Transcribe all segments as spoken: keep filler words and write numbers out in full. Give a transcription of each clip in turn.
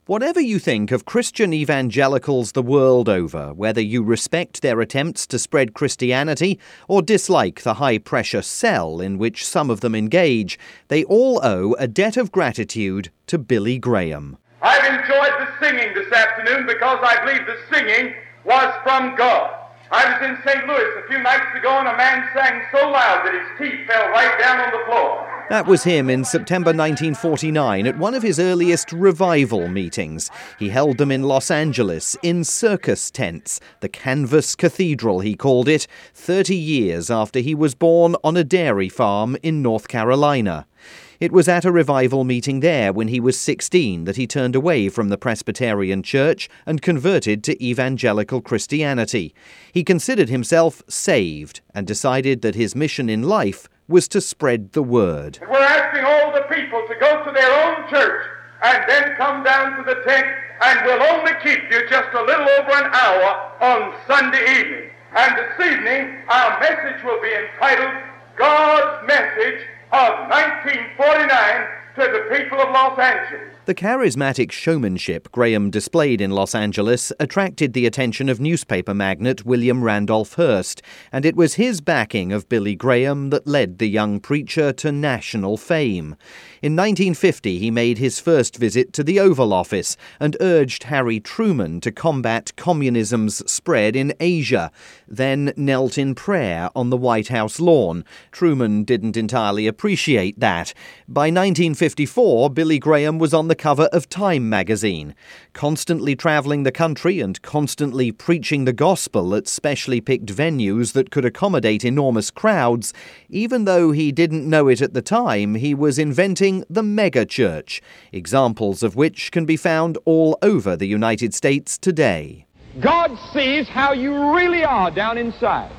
Whatever you think of Christian evangelicals the world over, whether you respect their attempts to spread Christianity or dislike the high-pressure cell in which some of them engage, they all owe a debt of gratitude to Billy Graham. I've enjoyed the singing this afternoon because I believe the singing was from God. I was in Saint Louis a few nights ago and a man sang so loud that his teeth fell right down on the floor. That was him in September nineteen forty-nine at one of his earliest revival meetings. He held them in Los Angeles, in circus tents, the Canvas Cathedral he called it, thirty years after he was born on a dairy farm in North Carolina. It was at a revival meeting there when he was sixteen that he turned away from the Presbyterian Church and converted to evangelical Christianity. He considered himself saved and decided that his mission in life was to spread the word. We're asking all the people to go to their own church and then come down to the tent, and we'll only keep you just a little over an hour on Sunday evening. And this evening, our message will be entitled, God's Message of nineteen forty-nine to the people of Los Angeles. The charismatic showmanship Graham displayed in Los Angeles attracted the attention of newspaper magnate William Randolph Hearst, and it was his backing of Billy Graham that led the young preacher to national fame. In nineteen fifty, he made his first visit to the Oval Office and urged Harry Truman to combat communism's spread in Asia, then knelt in prayer on the White House lawn. Truman didn't entirely appreciate that. By nineteen fifty-four, Billy Graham was on the cover of Time magazine. Constantly travelling the country and constantly preaching the gospel at specially picked venues that could accommodate enormous crowds, even though he didn't know it at the time, he was inventing the mega-church, examples of which can be found all over the United States today. God sees how you really are down inside.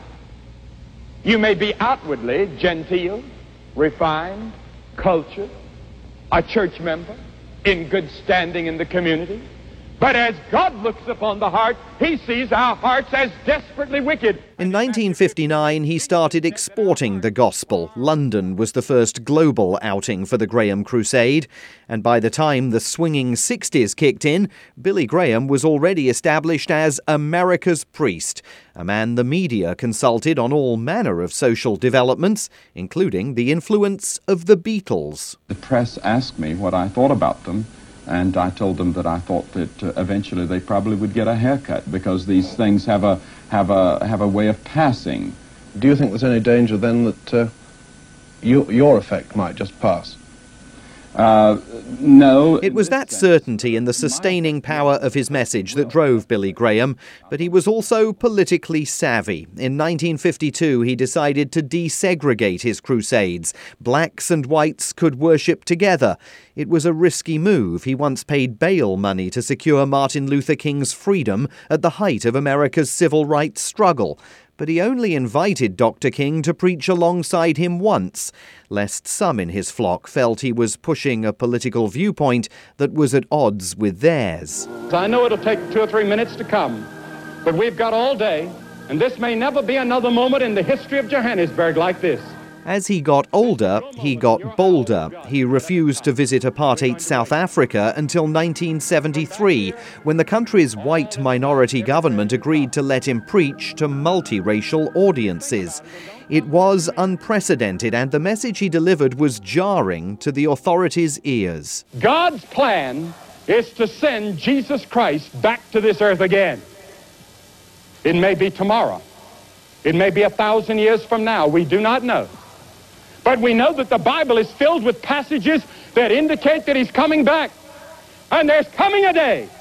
You may be outwardly genteel, refined, cultured, a church member, in good standing in the community. But as God looks upon the heart, he sees our hearts as desperately wicked. In nineteen fifty-nine, he started exporting the gospel. London was the first global outing for the Graham Crusade. And by the time the swinging sixties kicked in, Billy Graham was already established as America's priest, a man the media consulted on all manner of social developments, including the influence of the Beatles. The press asked me what I thought about them, and I told them that I thought that uh, eventually they probably would get a haircut because these things have a have a have a way of passing. Do you think there's any danger then that uh, you, your effect might just pass? Uh, no. It was that certainty in the sustaining power of his message that drove Billy Graham, but he was also politically savvy. In nineteen fifty-two, he decided to desegregate his crusades. Blacks and whites could worship together. It was a risky move. He once paid bail money to secure Martin Luther King's freedom at the height of America's civil rights struggle. But he only invited Doctor King to preach alongside him once, lest some in his flock felt he was pushing a political viewpoint that was at odds with theirs. I know it'll take two or three minutes to come, but we've got all day, and this may never be another moment in the history of Johannesburg like this. As he got older, he got bolder. He refused to visit apartheid South Africa until nineteen seventy-three, when the country's white minority government agreed to let him preach to multiracial audiences. It was unprecedented, and the message he delivered was jarring to the authorities' ears. God's plan is to send Jesus Christ back to this earth again. It may be tomorrow. It may be a thousand years from now. We do not know. But we know that the Bible is filled with passages that indicate that he's coming back. And there's coming a day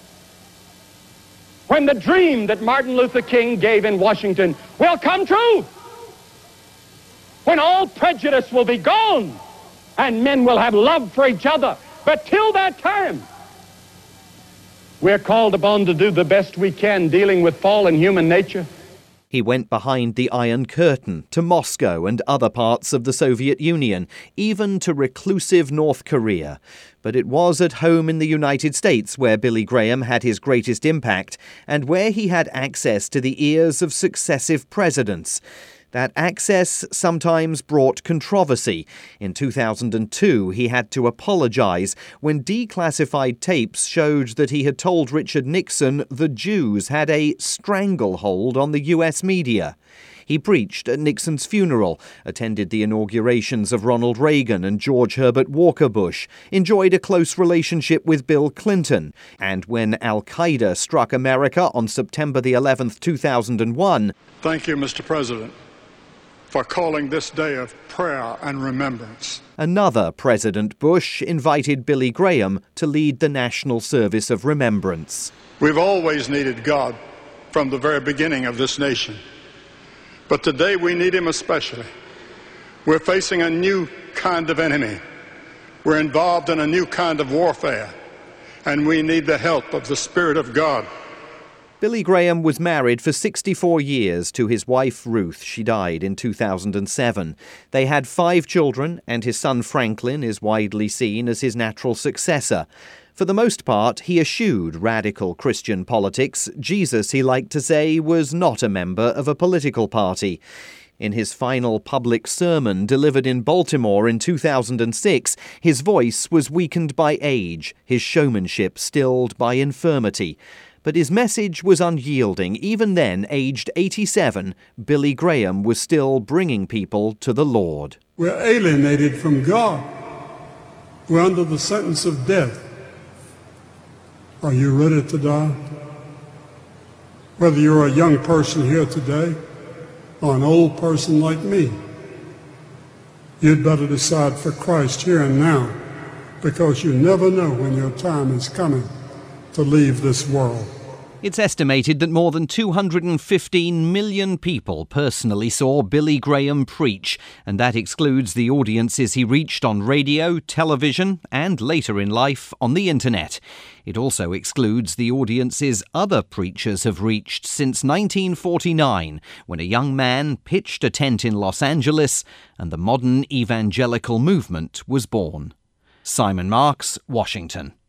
when the dream that Martin Luther King gave in Washington will come true. When all prejudice will be gone and men will have love for each other. But till that time, we're called upon to do the best we can dealing with fallen human nature. He went behind the Iron Curtain, to Moscow and other parts of the Soviet Union, even to reclusive North Korea. But it was at home in the United States where Billy Graham had his greatest impact, and where he had access to the ears of successive presidents. That access sometimes brought controversy. In two thousand two, he had to apologize when declassified tapes showed that he had told Richard Nixon the Jews had a stranglehold on the U S media. He preached at Nixon's funeral, attended the inaugurations of Ronald Reagan and George Herbert Walker Bush, enjoyed a close relationship with Bill Clinton, and when Al-Qaeda struck America on September the eleventh, two thousand one... Thank you, Mister President, for calling this day of prayer and remembrance. Another President Bush invited Billy Graham to lead the National Service of Remembrance. We've always needed God from the very beginning of this nation. But today we need him especially. We're facing a new kind of enemy. We're involved in a new kind of warfare. And we need the help of the Spirit of God. Billy Graham was married for sixty-four years to his wife Ruth. She died in two thousand seven. They had five children, and his son Franklin is widely seen as his natural successor. For the most part, he eschewed radical Christian politics. Jesus, he liked to say, was not a member of a political party. In his final public sermon delivered in Baltimore in two thousand six, his voice was weakened by age, his showmanship stilled by infirmity. But his message was unyielding. Even then, aged eighty-seven, Billy Graham was still bringing people to the Lord. We're alienated from God. We're under the sentence of death. Are you ready to die? Whether you're a young person here today or an old person like me, you'd better decide for Christ here and now, because you never know when your time is coming to leave this world. It's estimated that more than two hundred fifteen million people personally saw Billy Graham preach, and that excludes the audiences he reached on radio, television, and later in life on the internet. It also excludes the audiences other preachers have reached since nineteen forty-nine, when a young man pitched a tent in Los Angeles and the modern evangelical movement was born. Simon Marks, Washington.